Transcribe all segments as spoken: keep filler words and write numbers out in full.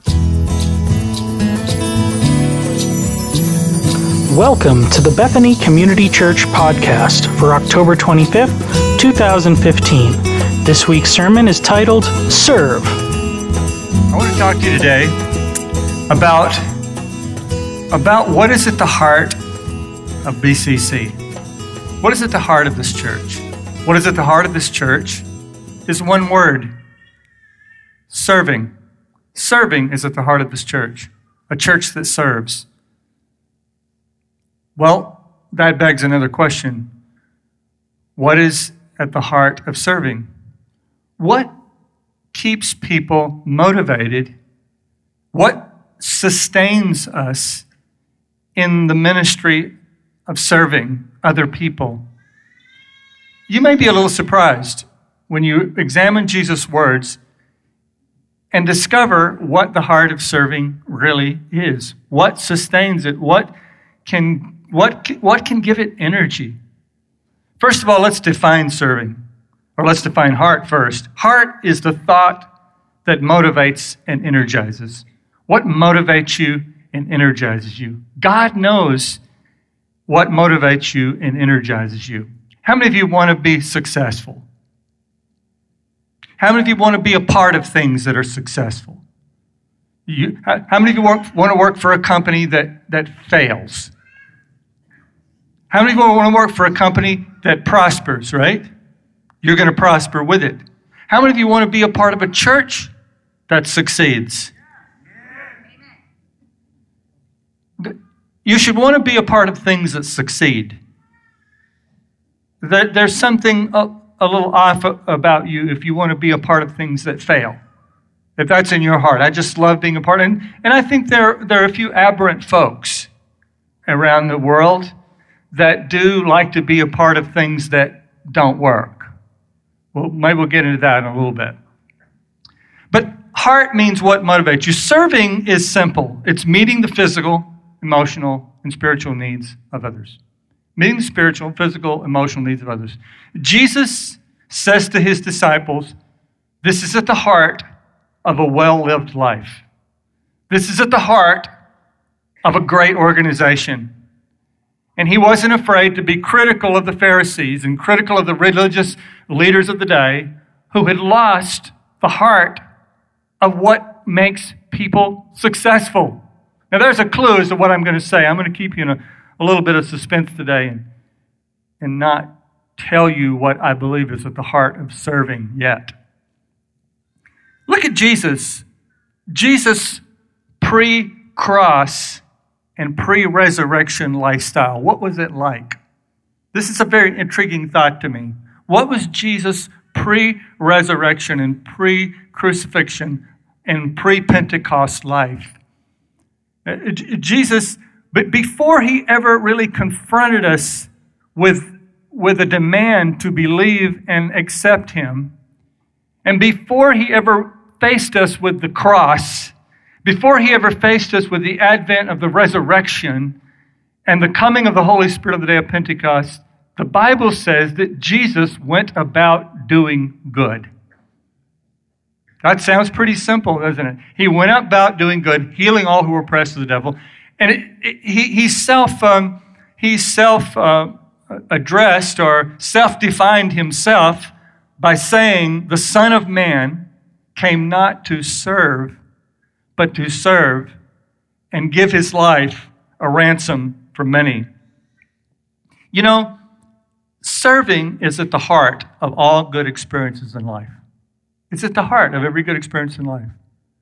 Welcome to the Bethany Community Church podcast for October twenty-fifth, twenty fifteen. This week's sermon is titled, Serve. I want to talk to you today about, about what is at the heart of B C C. What is at the heart of this church? What is at the heart of this church is one word, serving. Serving is at the heart of this church, a church that serves. Well, that begs another question. What is at the heart of serving? What keeps people motivated? What sustains us in the ministry of serving other people? You may be a little surprised when you examine Jesus' words and discover what the heart of serving really is. What sustains it? What can What, what can give it energy? First of all, let's define serving, or let's define heart first. Heart is the thought that motivates and energizes. What motivates you and energizes you? God knows what motivates you and energizes you. How many of you want to be successful? How many of you want to be a part of things that are successful? You, how, how many of you work, want to work for a company that, that fails? How many of you want to work for a company that prospers, right? You're going to prosper with it. How many of you want to be a part of a church that succeeds? You should want to be a part of things that succeed. There's something a, a little off about you if you want to be a part of things that fail. If that's in your heart. I just love being a part. And, and I think there, there are a few aberrant folks around the world that do like to be a part of things that don't work. Well, maybe we'll get into that in a little bit. But heart means what motivates you. Serving is simple. It's meeting the physical, emotional, and spiritual needs of others. Meeting the spiritual, physical, emotional needs of others. Jesus says to his disciples, this is at the heart of a well-lived life. This is at the heart of a great organization. And he wasn't afraid to be critical of the Pharisees and critical of the religious leaders of the day who had lost the heart of what makes people successful. Now, there's a clue as to what I'm going to say. I'm going to keep you in a, a little bit of suspense today and, and not tell you what I believe is at the heart of serving yet. Look at Jesus. Jesus pre-cross and pre-resurrection lifestyle. What was it like? This is a very intriguing thought to me. What was Jesus' pre-resurrection and pre-crucifixion and pre-Pentecost life? Jesus, but before he ever really confronted us with, with a demand to believe and accept him, and before he ever faced us with the cross, before he ever faced us with the advent of the resurrection and the coming of the Holy Spirit on the day of Pentecost, the Bible says that Jesus went about doing good. That sounds pretty simple, doesn't it? He went about doing good, healing all who were oppressed of the devil. And it, it, he, he self, um, he self uh, addressed or self-defined himself by saying, the Son of Man came not to serve, but to serve and give his life a ransom for many. You know, serving is at the heart of all good experiences in life. It's at the heart of every good experience in life.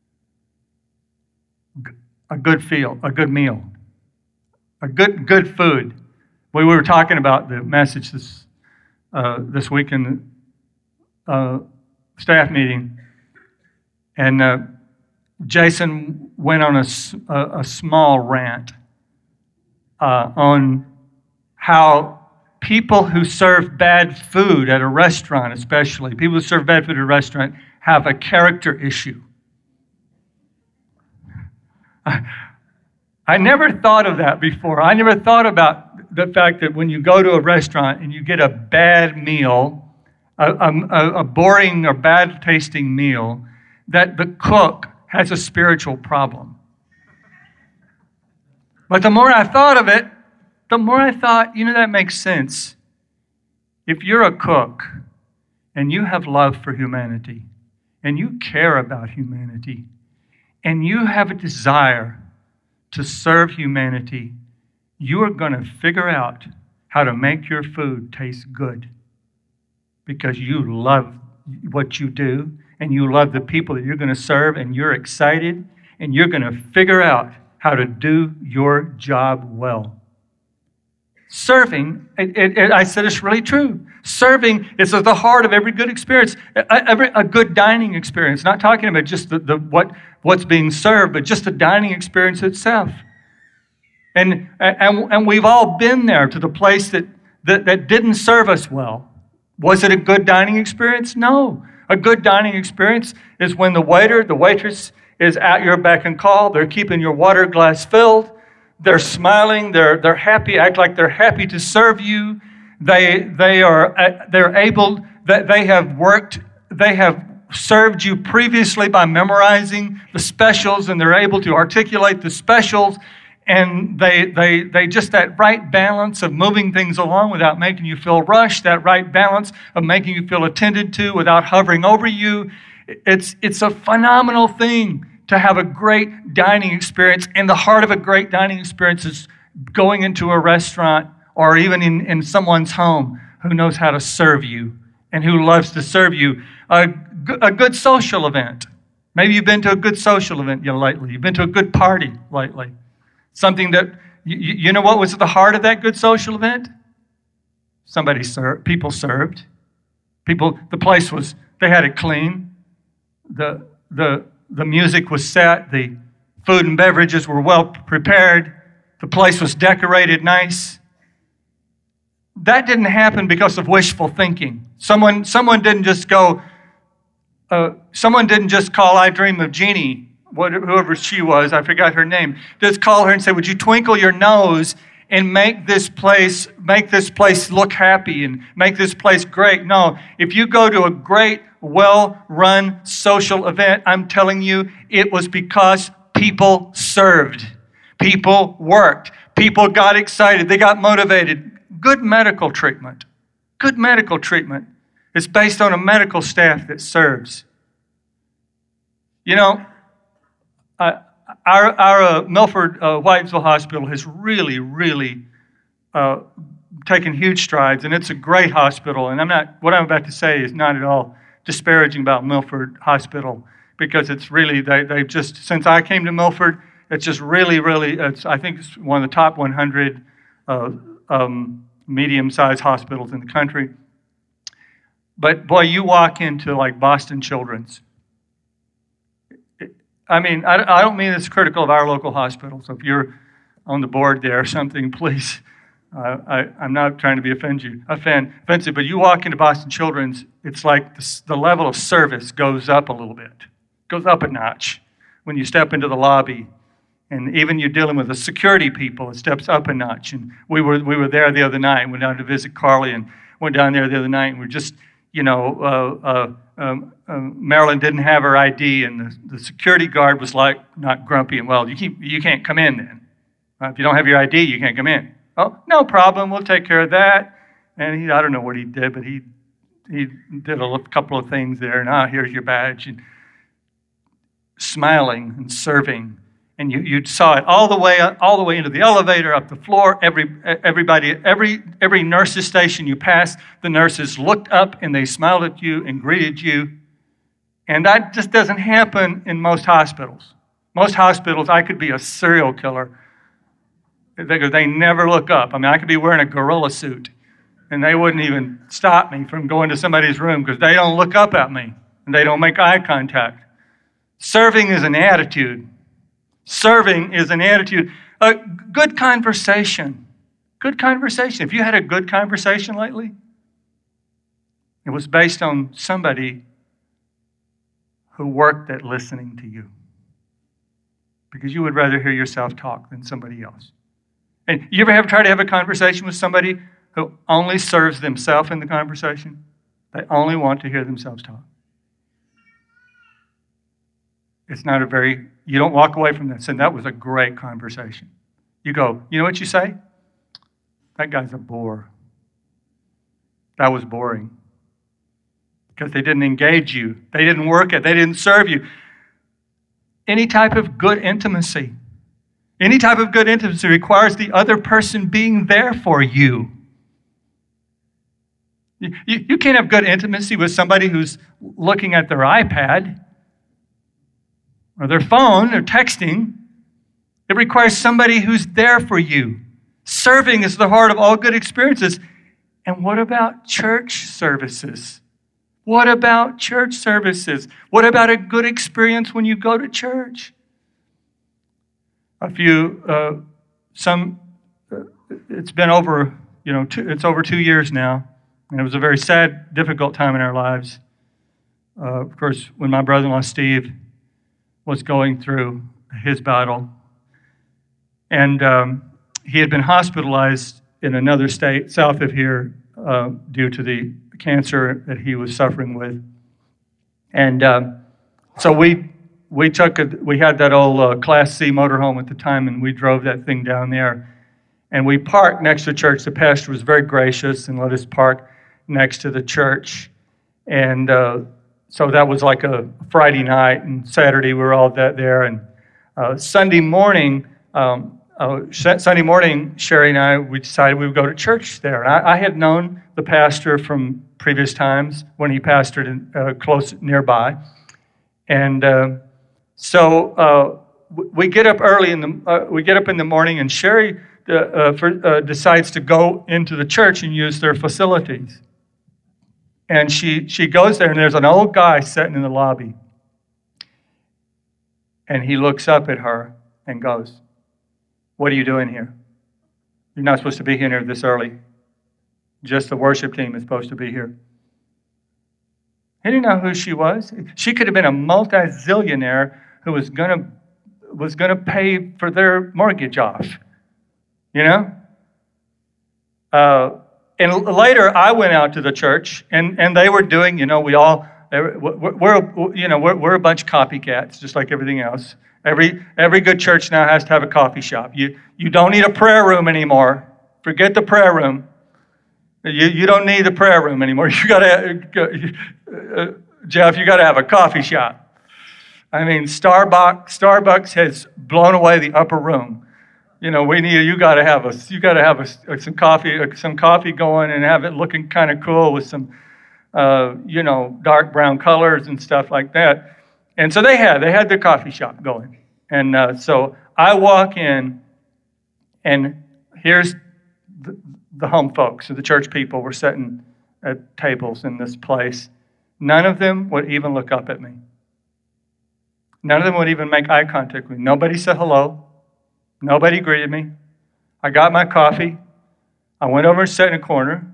A good feel, a good meal, a good good food. We were talking about the message this uh, this week in the uh, staff meeting, and uh, Jason went on a, a, a small rant uh, on how people who serve bad food at a restaurant, especially, people who serve bad food at a restaurant, have a character issue. I, I never thought of that before. I never thought about the fact that when you go to a restaurant and you get a bad meal, a, a, a boring or bad tasting meal, that the cook has a spiritual problem. But the more I thought of it, the more I thought, you know, that makes sense. If you're a cook and you have love for humanity and you care about humanity and you have a desire to serve humanity, you are going to figure out how to make your food taste good because you love what you do and you love the people that you're going to serve and you're excited and you're going to figure out how to do your job well. Serving, it, it, it, I said it's really true. Serving is at the heart of every good experience, a, every, a good dining experience. Not talking about just the, the what what's being served, but just the dining experience itself. And and and we've all been there to the place that, that, that didn't serve us well. Was it a good dining experience? No. A good dining experience is when the waiter, the waitress is at your beck and call. They're keeping your water glass filled. They're smiling. They're they're happy. Act like they're happy to serve you. They they are they're able. That they have worked. They have served you previously by memorizing the specials, and they're able to articulate the specials. And they they they just that right balance of moving things along without making you feel rushed. That right balance of making you feel attended to without hovering over you. It's it's a phenomenal thing to have a great dining experience. And the heart of a great dining experience is going into a restaurant or even in, in someone's home who knows how to serve you and who loves to serve you. A, a good social event. Maybe you've been to a good social event you know, lately. You've been to a good party lately. Something that, you, you know what was at the heart of that good social event? Somebody served, people served. People, the place was, they had it clean. The, the, The music was set, the food and beverages were well prepared, the place was decorated nice. That didn't happen because of wishful thinking. Someone, someone didn't just go, uh, someone didn't just call I Dream of Jeannie, whoever she was, I forgot her name, just call her and say, would you twinkle your nose and make this place, make this place look happy and make this place great? No, if you go to a great well-run social event, I'm telling you, it was because people served. People worked. People got excited. They got motivated. Good medical treatment. Good medical treatment is based on a medical staff that serves. You know, uh, our, our uh, Milford uh, Whitesville Hospital has really, really uh, taken huge strides, and it's a great hospital. And I'm not, what I'm about to say is not at all disparaging about Milford Hospital, because it's really, they, they've just, since I came to Milford, it's just really, really, it's, I think it's one of the top one hundred uh, um, medium-sized hospitals in the country. But boy, you walk into like Boston Children's. I mean, I, I don't mean it's critical of our local hospital, so if you're on the board there or something, please, uh, I, I'm not trying to be offend you, offend, offensive, but you walk into Boston Children's, it's like the, the level of service goes up a little bit, goes up a notch when you step into the lobby. And even you're dealing with the security people, it steps up a notch. And we were we were there the other night, went down to visit Carly, and went down there the other night, and we're just, you know, uh, uh, um, uh, Marilyn didn't have her I D, and the, the security guard was like, not grumpy, and well, you keep you can't come in then. Uh, if you don't have your I D, you can't come in. Oh, no problem, we'll take care of that. And he, I don't know what he did, but he he did a couple of things there, and ah, here's your badge, and smiling and serving. And you, you saw it all the way all the way into the elevator, up the floor. Every everybody, every every nurse's station you passed, the nurses looked up and they smiled at you and greeted you. And that just doesn't happen in most hospitals. Most hospitals, I could be a serial killer. They, they never look up. I mean, I could be wearing a gorilla suit, and they wouldn't even stop me from going to somebody's room because they don't look up at me and they don't make eye contact. Serving is an attitude. Serving is an attitude. A good conversation. Good conversation. If you had a good conversation lately, it was based on somebody who worked at listening to you. Because you would rather hear yourself talk than somebody else. And you ever have tried to have a conversation with somebody who only serves themselves in the conversation? They only want to hear themselves talk. it's not a very, you don't walk away from this, and that was a great conversation. You go, you know what you say? That guy's a bore. That was boring. Because they didn't engage you. They didn't work it. They didn't serve you. Any type of good intimacy, any type of good intimacy requires the other person being there for you. You, you, you can't have good intimacy with somebody who's looking at their iPad or their phone or texting. It requires somebody who's there for you. Serving is the heart of all good experiences. And what about church services? What about church services? What about a good experience when you go to church? A few, uh, some, uh, it's been over, you know, two, it's over two years now. And it was a very sad, difficult time in our lives. Uh, of course, when my brother-in-law, Steve, was going through his battle. And um, he had been hospitalized in another state south of here uh, due to the cancer that he was suffering with. And um, so we we took a, we had that old uh, Class C motorhome at the time, and we drove that thing down there. And we parked next to the church. The pastor was very gracious and let us park next to the church. And uh, so that was like a Friday night, and Saturday we were all that there. And uh, Sunday morning, um, uh, Sunday morning, Sherry and I, we decided we would go to church there. And I, I had known the pastor from previous times when he pastored in, uh, close nearby. And uh, so uh, we get up early in the uh, we get up in the morning, and Sherry uh, uh, for, uh, decides to go into the church and use their facilities. And she, she goes there, and there's an old guy sitting in the lobby. And he looks up at her and goes, "What are you doing here? You're not supposed to be here this early. Just the worship team is supposed to be here." He didn't know who she was. She could have been a multi-zillionaire who was gonna was gonna pay for their mortgage off. You know? Uh, and later, I went out to the church, and, and they were doing, you know, we all, we're, we're you know, we're, we're a bunch of copycats, just like everything else. Every every good church now has to have a coffee shop. You you don't need a prayer room anymore. Forget the prayer room. You you don't need the prayer room anymore. You got to, uh, Jeff, you got to have a coffee shop. I mean, Starbucks Starbucks has blown away the upper room. You know, we need you got to have a you got to have a, some coffee some coffee going and have it looking kind of cool with some uh, you know dark brown colors and stuff like that. And so they had they had their coffee shop going. And uh, so I walk in, and here's the, the home folks, so the church people were sitting at tables in this place. None of them would even look up at me. None of them would even make eye contact with me. Nobody said hello. Nobody greeted me. I got my coffee. I went over and sat in a corner.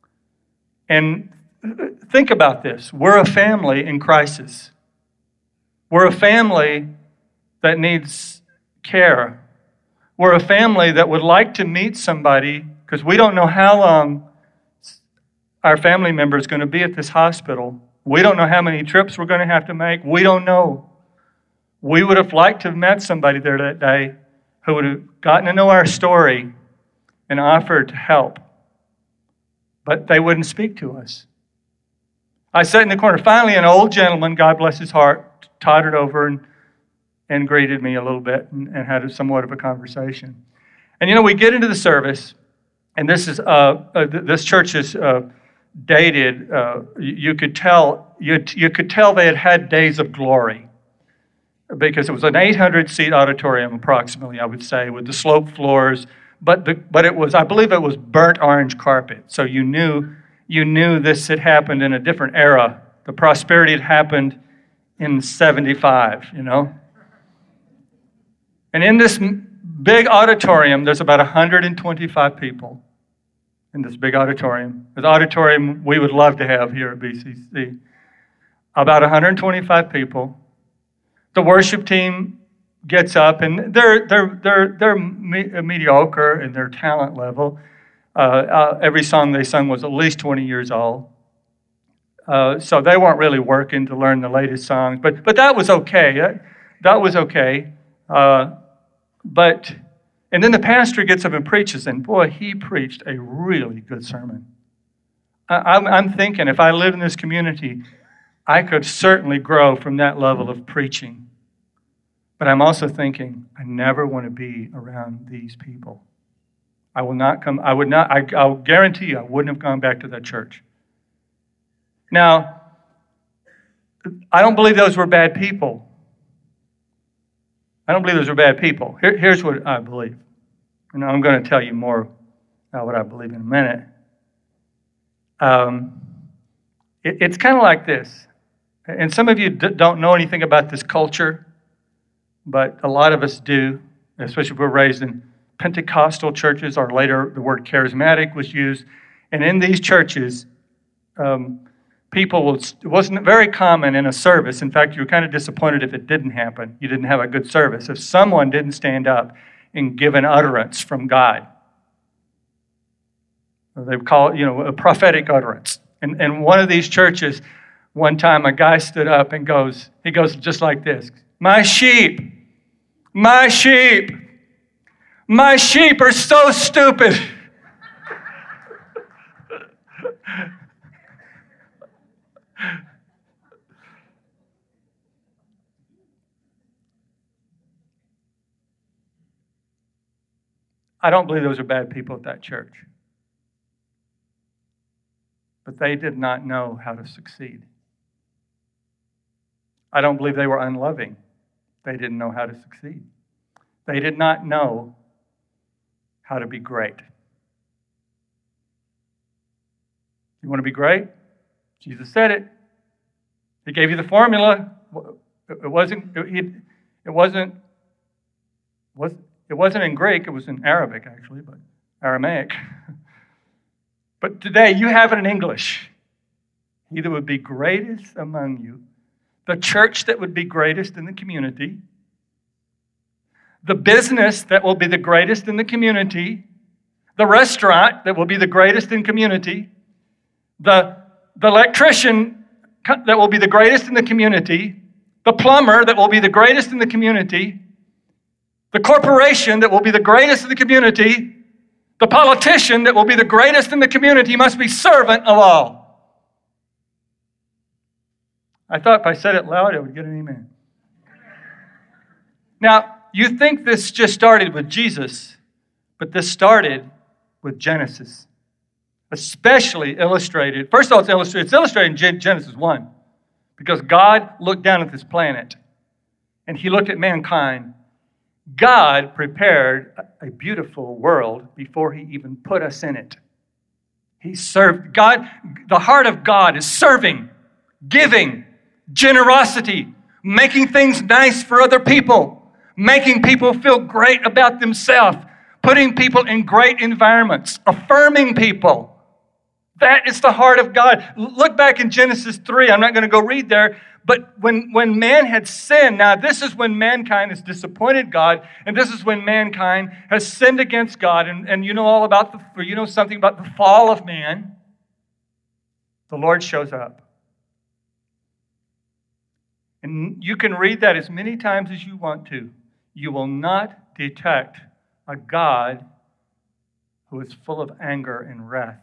And think about this. We're a family in crisis. We're a family that needs care. We're a family that would like to meet somebody because we don't know how long our family member is going to be at this hospital. We don't know how many trips we're going to have to make. We don't know. We would have liked to have met somebody there that day who would have gotten to know our story and offered to help. But they wouldn't speak to us. I sat in the corner. Finally, an old gentleman, God bless his heart, tottered over and, and greeted me a little bit and, and had a, somewhat of a conversation. And you know, we get into the service, and this is uh, uh, this church is uh, dated. Uh, you, you could tell you you could tell they had had days of glory, because it was an eight hundred seat auditorium approximately, I would say, with the sloped floors. But the, but it was, I believe it was burnt orange carpet. So you knew you knew this had happened in a different era. The prosperity had happened in seventy-five, you know. And in this big auditorium, there's about one hundred twenty-five people in this big auditorium. The auditorium we would love to have here at B C C. About one hundred twenty-five people. The worship team gets up, and they're they're they're they're me- mediocre in their talent level. Uh, uh, every song they sung was at least twenty years old, uh, so they weren't really working to learn the latest songs. But but that was okay. that was okay. Uh, but, and then the pastor gets up and preaches, and boy, he preached a really good sermon. I, I'm, I'm thinking if I lived in this community, I could certainly grow from that level of preaching. But I'm also thinking, I never want to be around these people. I will not come, I would not, I, I'll guarantee you, I wouldn't have gone back to that church. Now, I don't believe those were bad people. I don't believe those were bad people. Here, here's what I believe. And I'm going to tell you more about what I believe in a minute. Um, it, it's kind of like this. And some of you d- don't know anything about this culture, but a lot of us do, especially if we're raised in Pentecostal churches, or later the word charismatic was used. And in these churches, um, people will, it wasn't very common in a service. In fact, you were kind of disappointed if it didn't happen. You didn't have a good service. If someone didn't stand up and give an utterance from God. They call it, you know, a prophetic utterance. And in one of these churches, one time a guy stood up and goes, he goes just like this, "My sheep, my sheep, my sheep are so stupid." I don't believe those are bad people at that church. But they did not know how to succeed. I don't believe they were unloving. They didn't know how to succeed. They did not know how to be great. You want to be great? Jesus said it. He gave you the formula. It wasn't. It, it wasn't. Was it wasn't in Greek. It was in Arabic, actually, but Aramaic. But today you have it in English. He that would be greatest among you, the church that would be greatest in the community, the business that will be the greatest in the community, the restaurant that will be the greatest in community, the, the electrician that will be the greatest in the community, the plumber that will be the greatest in the community, the corporation that will be the greatest in the community, the politician that will be the greatest in the community must be servant of all. I thought if I said it loud, I would get an amen. Now, you think this just started with Jesus, but this started with Genesis. Especially illustrated. First of all, it's illustrated, it's illustrated in Genesis one. Because God looked down at this planet and he looked at mankind. God prepared a beautiful world before he even put us in it. He served. God, the heart of God is serving, giving, generosity, making things nice for other people, making people feel great about themselves, putting people in great environments, affirming people. That is the heart of God. Look back in Genesis three. I'm not going to go read there. But when, when man had sinned, now this is when mankind has disappointed God, and this is when mankind has sinned against God, and, and you know all about the, or you know something about the fall of man. The Lord shows up. And you can read that as many times as you want to. You will not detect a God who is full of anger and wrath.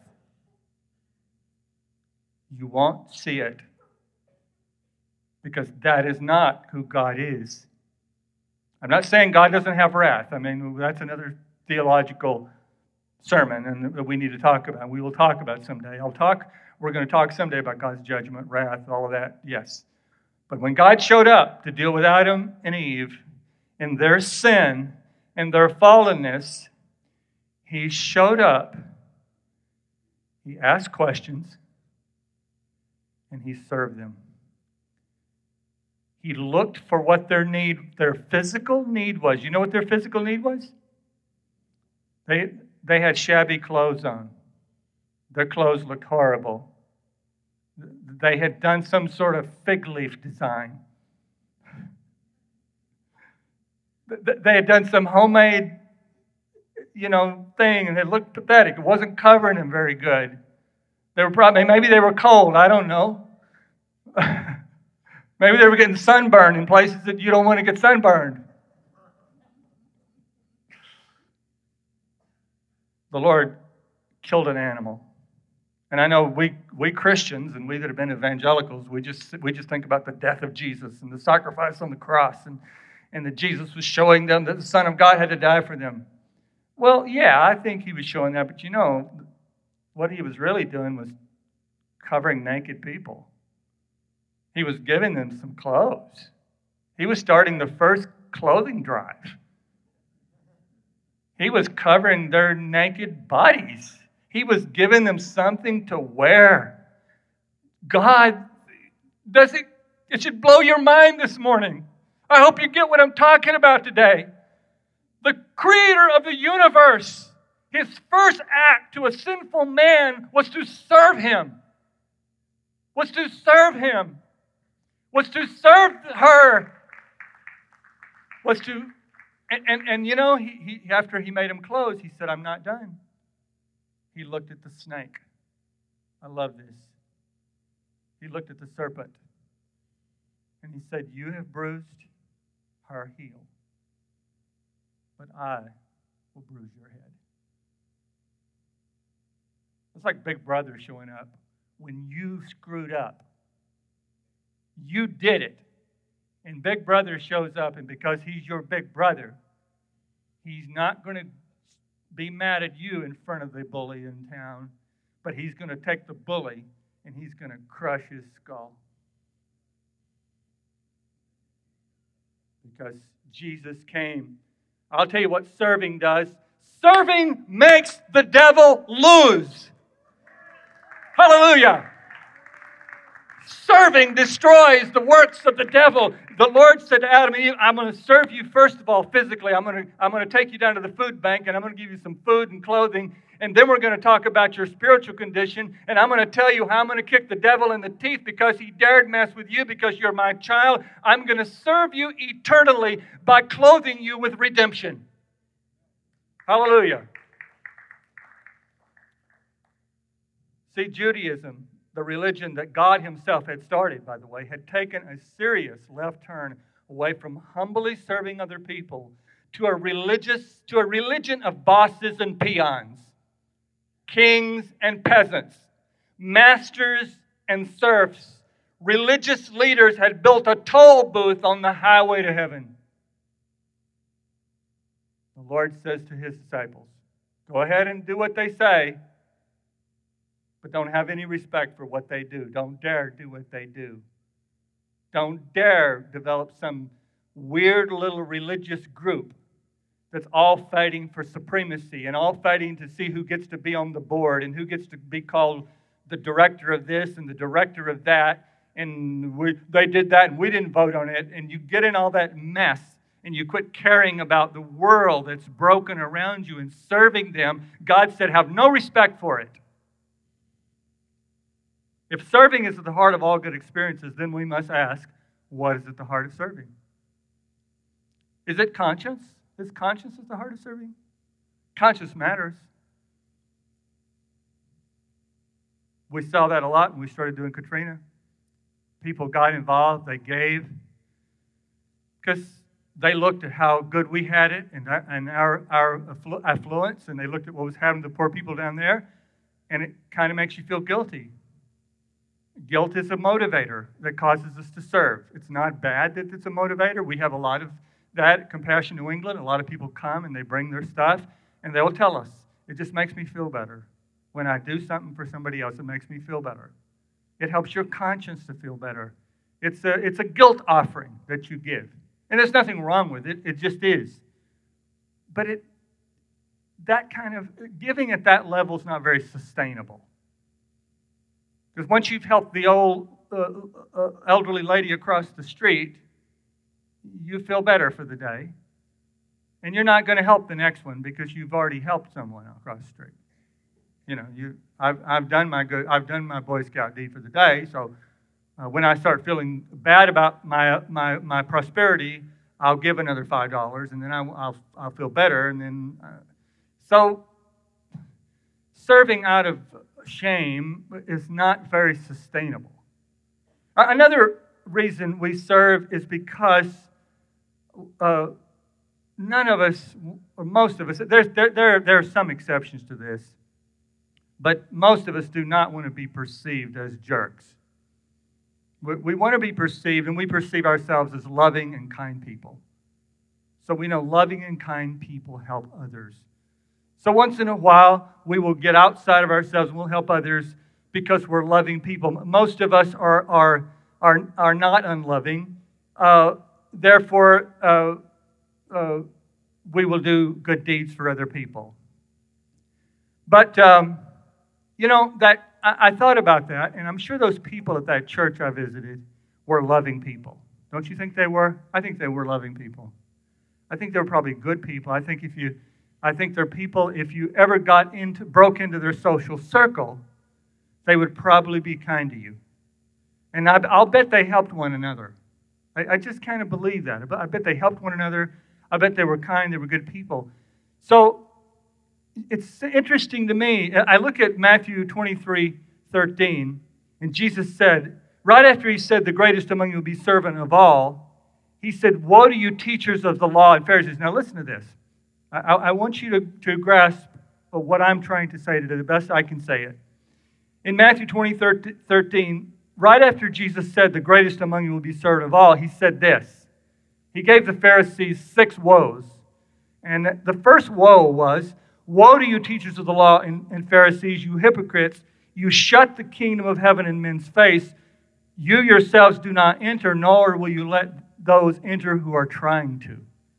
You won't see it. Because that is not who God is. I'm not saying God doesn't have wrath. I mean, that's another theological sermon and that we need to talk about. We will talk about someday. I'll talk, we're going to talk someday about God's judgment, wrath, all of that, yes. But when God showed up to deal with Adam and Eve in their sin and their fallenness, he showed up, he asked questions, and he served them. He looked for what their need, their physical need was. You know what their physical need was? They, they had shabby clothes on. Their clothes looked horrible. They had done some sort of fig leaf design. They had done some homemade, you know, thing, and it looked pathetic. It wasn't covering them very good. They were probably, maybe they were cold. I don't know. Maybe they were getting sunburned in places that you don't want to get sunburned. The Lord killed an animal. And I know we we Christians and we that have been evangelicals, we just we just think about the death of Jesus and the sacrifice on the cross and, and that Jesus was showing them that the Son of God had to die for them. Well, yeah, I think he was showing that, but you know, what he was really doing was covering naked people. He was giving them some clothes. He was starting the first clothing drive. He was covering their naked bodies. He was giving them something to wear. God, does it, it should blow your mind this morning. I hope you get what I'm talking about today. The creator of the universe, his first act to a sinful man was to serve him. Was to serve him. Was to serve her. Was to, and, and, and you know, he, he, after he made him clothes, he said, I'm not done. He looked at the snake. I love this. He looked at the serpent. And he said, you have bruised her heel, but I will bruise your head. It's like Big Brother showing up. When you screwed up, you did it. And Big Brother shows up, and because he's your big brother, he's not going to be mad at you in front of the bully in town, but he's going to take the bully and he's going to crush his skull. Because Jesus came. I'll tell you what serving does. Serving makes the devil lose. Hallelujah. Serving destroys the works of the devil. The Lord said to Adam and Eve, I'm going to serve you first of all physically. I'm going to, I'm going to take you down to the food bank and I'm going to give you some food and clothing. And then we're going to talk about your spiritual condition. And I'm going to tell you how I'm going to kick the devil in the teeth because he dared mess with you because you're my child. I'm going to serve you eternally by clothing you with redemption. Hallelujah. See, Judaism, the religion that God himself had started, by the way, had taken a serious left turn away from humbly serving other people to a religious, to a religion of bosses and peons, kings and peasants, masters and serfs. Religious leaders had built a toll booth on the highway to heaven. The Lord says to his disciples, go ahead and do what they say, but don't have any respect for what they do. Don't dare do what they do. Don't dare develop some weird little religious group that's all fighting for supremacy and all fighting to see who gets to be on the board and who gets to be called the director of this and the director of that. And we, they did that and we didn't vote on it. And you get in all that mess and you quit caring about the world that's broken around you and serving them. God said, have no respect for it. If serving is at the heart of all good experiences, then we must ask, what is at the heart of serving? Is it conscience? Is conscience at the heart of serving? Conscience matters. We saw that a lot when we started doing Katrina. People got involved, they gave, because they looked at how good we had it and our, and our, our affluence, and they looked at what was happening to the poor people down there, and it kind of makes you feel guilty. Guilt is a motivator that causes us to serve. It's not bad that it's a motivator. We have a lot of that at Compassion New England. A lot of people come and they bring their stuff and they will tell us, it just makes me feel better. When I do something for somebody else, it makes me feel better. It helps your conscience to feel better. It's a, it's a guilt offering that you give. And there's nothing wrong with it. It just is. But it that kind of giving at that level is not very sustainable. Because once you've helped the old uh, uh, elderly lady across the street, you feel better for the day. And you're not going to help the next one because you've already helped someone across the street. You know, you I've I've done my good I've done my Boy Scout deed for the day. So uh, when I start feeling bad about my my my prosperity, I'll give another five dollars, and then I, I'll I'll feel better. And then uh, so serving out of shame is not very sustainable. Another reason we serve is because uh, none of us, or most of us, there's, there, there, there are some exceptions to this, but most of us do not want to be perceived as jerks. We, we want to be perceived, and we perceive ourselves as loving and kind people. So we know loving and kind people help others. So once in a while, we will get outside of ourselves and we'll help others because we're loving people. Most of us are are are, are not unloving. Uh, therefore, uh, uh, we will do good deeds for other people. But, um, you know, that I, I thought about that, and I'm sure those people at that church I visited were loving people. Don't you think they were? I think they were loving people. I think they were probably good people. I think if you, I think they're people, if you ever got into, broke into their social circle, they would probably be kind to you. And I, I'll bet they helped one another. I, I just kind of believe that. I bet they helped one another. I bet they were kind. They were good people. So it's interesting to me. I look at Matthew twenty-three thirteen, and Jesus said, right after he said, the greatest among you will be servant of all, he said, woe to you teachers of the law and Pharisees. Now listen to this. I, I want you to, to grasp what I'm trying to say today, the best I can say it. In Matthew twenty thirteen, right after Jesus said, the greatest among you will be servant of all, he said this. He gave the Pharisees six woes. And the first woe was, woe to you teachers of the law and, and Pharisees, you hypocrites, you shut the kingdom of heaven in men's face. You yourselves do not enter, nor will you let those enter who are trying to.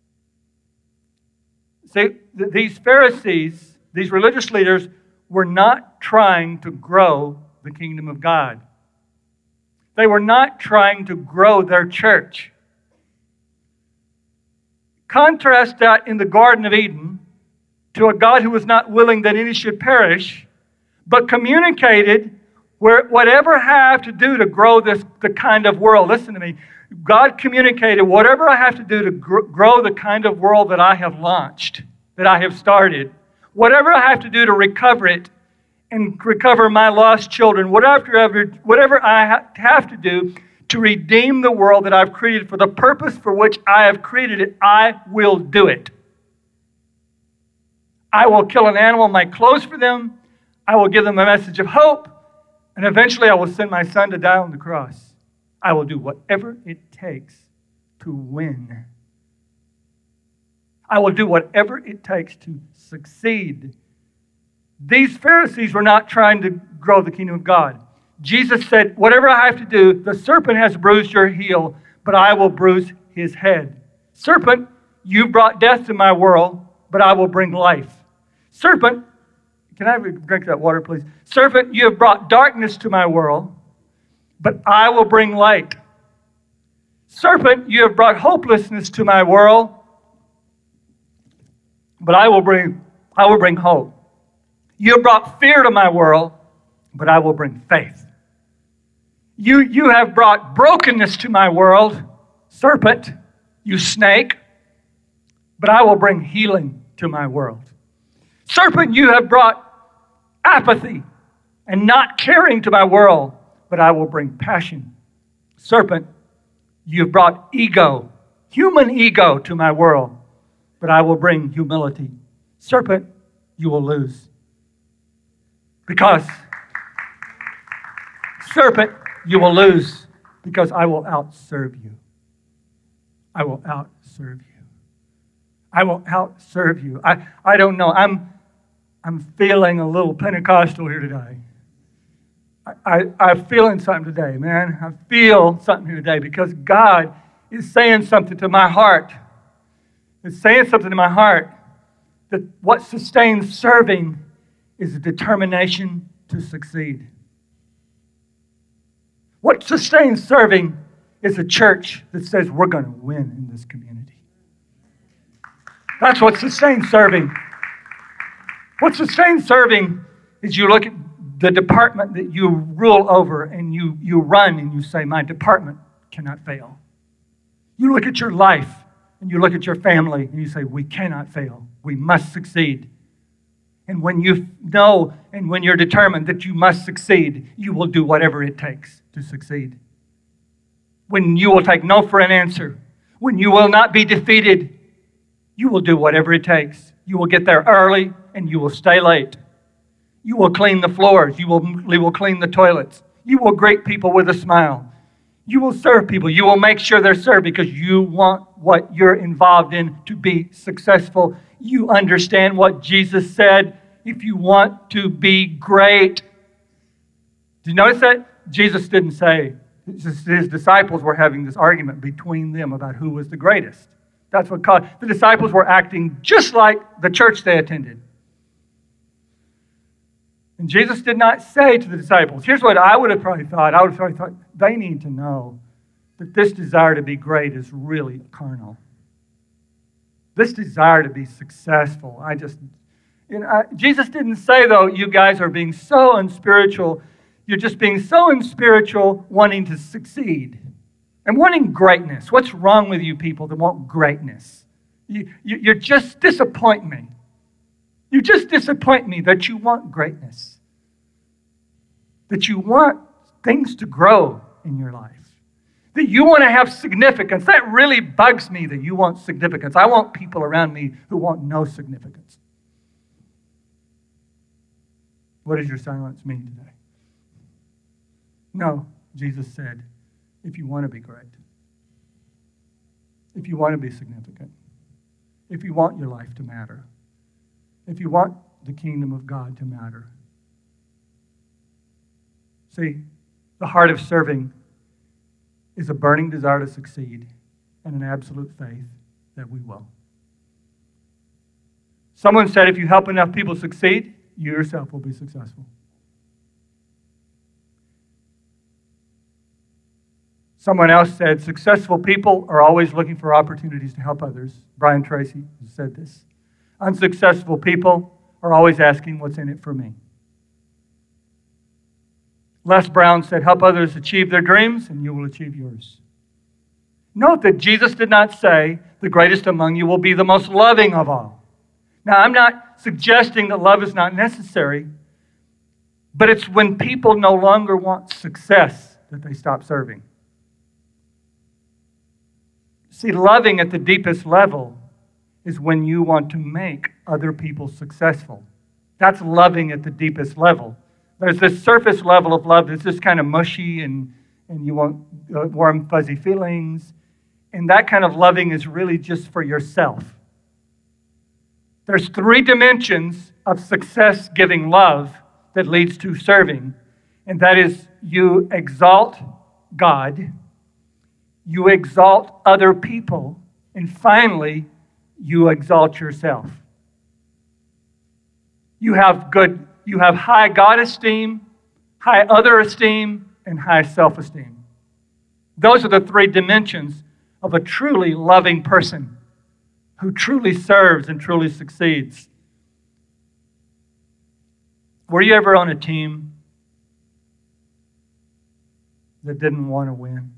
See, these Pharisees, these religious leaders, were not trying to grow the kingdom of God. They were not trying to grow their church. Contrast that in the Garden of Eden to a God who was not willing that any should perish, but communicated where whatever I have to do to grow this the kind of world. Listen to me. God communicated whatever I have to do to gr- grow the kind of world that I have launched, that I have started, whatever I have to do to recover it and recover my lost children, whatever, whatever I ha- have to do to redeem the world that I've created for the purpose for which I have created it, I will do it. I will kill an animal, my clothes for them. I will give them a message of hope. And eventually I will send my son to die on the cross. I will do whatever it takes to win. I will do whatever it takes to succeed. These Pharisees were not trying to grow the kingdom of God. Jesus said, whatever I have to do, the serpent has bruised your heel, but I will bruise his head. Serpent, you brought death to my world, but I will bring life. Serpent, can I have a drink of that water, please? Serpent, you have brought darkness to my world, but I will bring light. Serpent, you have brought hopelessness to my world, but I will bring, I will bring hope. You have brought fear to my world, but I will bring faith. You, you have brought brokenness to my world, serpent, you snake, but I will bring healing to my world. Serpent, you have brought apathy and not caring to my world, but I will bring passion. Serpent, you have brought ego, human ego to my world, but I will bring humility. Serpent, you will lose. Because, serpent, you will lose because I will outserve you. I will outserve you. I will outserve you. I, I don't know. I'm I'm feeling a little Pentecostal here today. I, I, I'm feeling something today, man. I feel something here today because God is saying something to my heart. It's saying something to my heart that what sustains serving is a determination to succeed. What sustains serving is a church that says we're going to win in this community. That's what sustains serving. What sustains serving is you look at the department that you rule over and you, you run and you say, my department cannot fail. You look at your life and you look at your family and you say, we cannot fail. We must succeed. And when you know and when you're determined that you must succeed, you will do whatever it takes to succeed. when you will take no for an answer, when you will not be defeated, you will do whatever it takes. You will get there early and you will stay late. You will clean the floors. You will, you will clean the toilets. You will greet people with a smile. You will serve people. You will make sure they're served because you want what you're involved in to be successful. You understand what Jesus said. If you want to be great. Did you notice that? Jesus didn't say, his disciples were having this argument between them about who was the greatest. That's what caused, the disciples were acting just like the church they attended. And Jesus did not say to the disciples, here's what I would have probably thought. I would have probably thought, they need to know that this desire to be great is really carnal. This desire to be successful, I just, you know, I, Jesus didn't say, though, you guys are being so unspiritual. You're just being so unspiritual, wanting to succeed and wanting greatness. What's wrong with you people that want greatness? You, you, you're just disappoint me. You just disappoint me that you want greatness. That you want things to grow in your life. That you want to have significance. That really bugs me that you want significance. I want people around me who want no significance. What does your silence mean today? No, Jesus said, if you want to be great, if you want to be significant, if you want your life to matter, if you want the kingdom of God to matter. See, the heart of serving is a burning desire to succeed and an absolute faith that we will. Someone said if you help enough people succeed, you yourself will be successful. Someone else said, successful people are always looking for opportunities to help others. Brian Tracy said this. Unsuccessful people are always asking what's in it for me. Les Brown said, help others achieve their dreams and you will achieve yours. Note that Jesus did not say, the greatest among you will be the most loving of all. Now, I'm not suggesting that love is not necessary, but it's when people no longer want success that they stop serving. See, loving at the deepest level is when you want to make other people successful. That's loving at the deepest level. There's this surface level of love that's just kind of mushy and, and you want uh, warm, fuzzy feelings. And that kind of loving is really just for yourself. There's three dimensions of success-giving love that leads to serving. And that is you exalt God, you exalt other people, and finally, you exalt yourself. You have good, you have high God esteem, high other esteem, and high self-esteem. Those are the three dimensions of a truly loving person who truly serves and truly succeeds. Were you ever on a team that didn't want to win?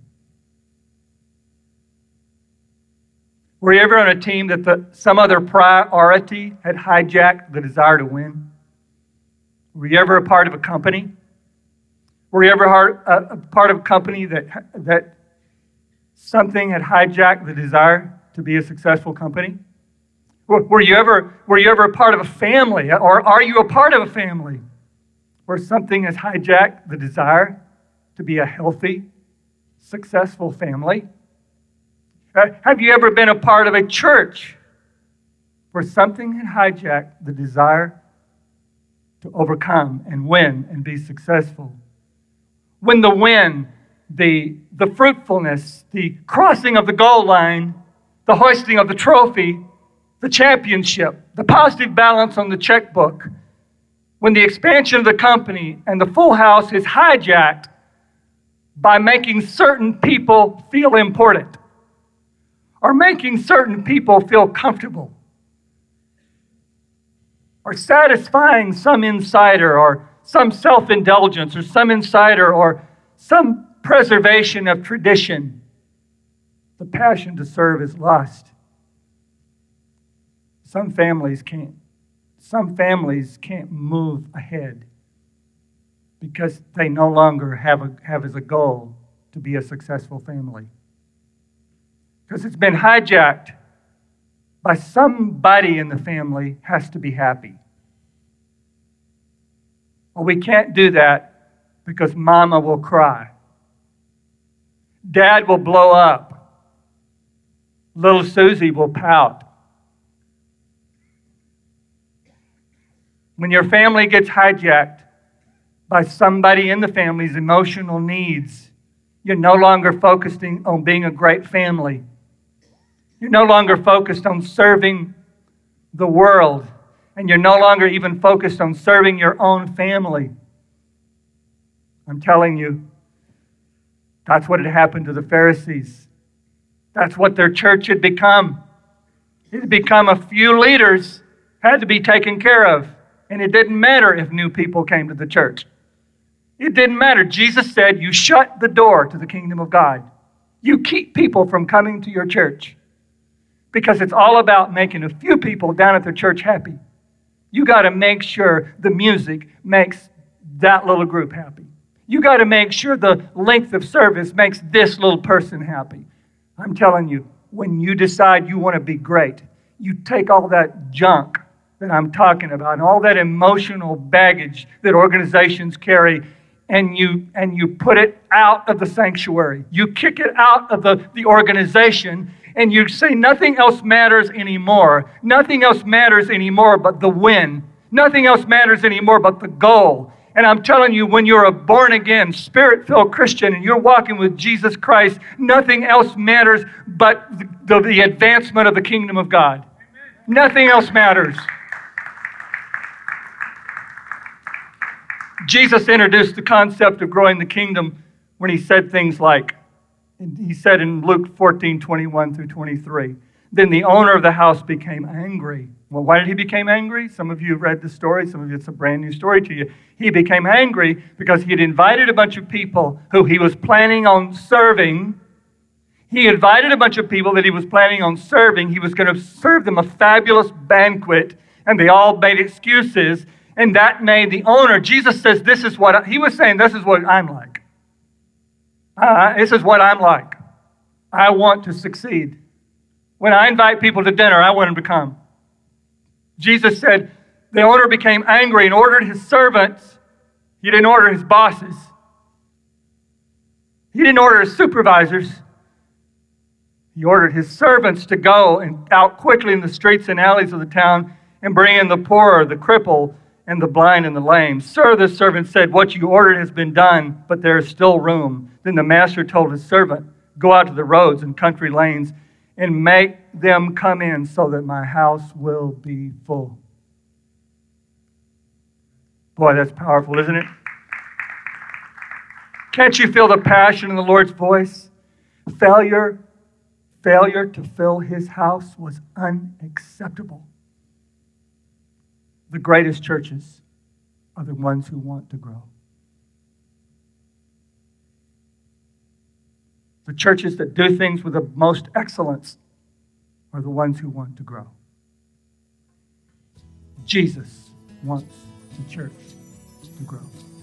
Were you ever on a team that the, some other priority had hijacked the desire to win? Were you ever a part of a company? Were you ever a, a part of a company that, that something had hijacked the desire to be a successful company? Were, were you ever, were you ever a part of a family, or are you a part of a family where something has hijacked the desire to be a healthy, successful family? Uh, have you ever been a part of a church where something had hijacked the desire to overcome and win and be successful? When the win, the, the fruitfulness, the crossing of the goal line, the hoisting of the trophy, the championship, the positive balance on the checkbook, when the expansion of the company and the full house is hijacked by making certain people feel important, or making certain people feel comfortable, or satisfying some insider, or some self-indulgence, or some insider, or some preservation of tradition, the passion to serve is lost. Some families can't. Some families can't move ahead because they no longer have a, have as a goal to be a successful family. Because it's been hijacked by somebody in the family has to be happy. Well, we can't do that because mama will cry. Dad will blow up. Little Susie will pout. When your family gets hijacked by somebody in the family's emotional needs, you're no longer focusing on being a great family. You're no longer focused on serving the world, and you're no longer even focused on serving your own family. I'm telling you, that's what had happened to the Pharisees. That's what their church had become. It had become a few leaders had to be taken care of. And it didn't matter if new people came to the church. It didn't matter. Jesus said, you shut the door to the kingdom of God. You keep people from coming to your church. Because it's all about making a few people down at the church happy. You got to make sure the music makes that little group happy. You got to make sure the length of service makes this little person happy. I'm telling you, when you decide you want to be great, you take all that junk that I'm talking about, and all that emotional baggage that organizations carry, and you and you put it out of the sanctuary. You kick it out of the, the organization, and you say nothing else matters anymore. Nothing else matters anymore but the win. Nothing else matters anymore but the goal. And I'm telling you, when you're a born-again, Spirit-filled Christian and you're walking with Jesus Christ, nothing else matters but the, the advancement of the kingdom of God. Amen. Nothing else matters. Jesus introduced the concept of growing the kingdom when he said things like, he said in Luke fourteen, twenty-one through twenty-three, then the owner of the house became angry. Well, why did he become angry? Some of you have read the story. Some of you, it's a brand new story to you. He became angry because he had invited a bunch of people who he was planning on serving. He invited a bunch of people that he was planning on serving. He was going to serve them a fabulous banquet, and they all made excuses. And that made the owner, Jesus says, this is what, I, he was saying, this is what I'm like. Uh, this is what I'm like. I want to succeed. When I invite people to dinner, I want them to come. Jesus said, the owner became angry and ordered his servants. He didn't order his bosses. He didn't order his supervisors. He ordered his servants to go and out quickly in the streets and alleys of the town and bring in the poor, the crippled, and the blind and the lame. Sir, the servant said, what you ordered has been done, but there is still room. Then the master told his servant, go out to the roads and country lanes and make them come in so that my house will be full. Boy, that's powerful, isn't it? Can't you feel the passion in the Lord's voice? Failure, failure to fill his house was unacceptable. The greatest churches are the ones who want to grow. The churches that do things with the most excellence are the ones who want to grow. Jesus wants the church to grow.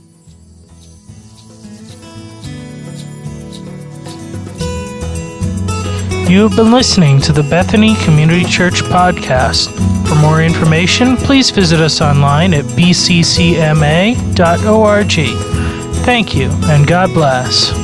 You have been listening to the Bethany Community Church podcast. For more information, please visit us online at b c c m a dot org. Thank you, and God bless.